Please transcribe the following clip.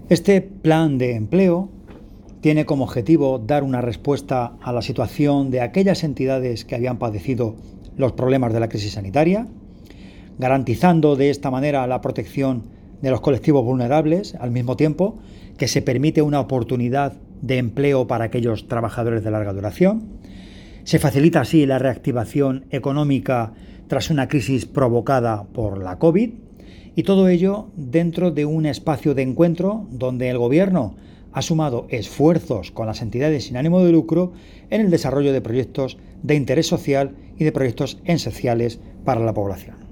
Este plan de empleo tiene como objetivo dar una respuesta a la situación de aquellas entidades que habían padecido los problemas de la crisis sanitaria, garantizando de esta manera la protección de los colectivos vulnerables, al mismo tiempo que se permite una oportunidad de empleo para aquellos trabajadores de larga duración. Se facilita así la reactivación económica tras una crisis provocada por la COVID, y todo ello dentro de un espacio de encuentro donde el Gobierno ha sumado esfuerzos con las entidades sin ánimo de lucro en el desarrollo de proyectos de interés social y de proyectos esenciales para la población.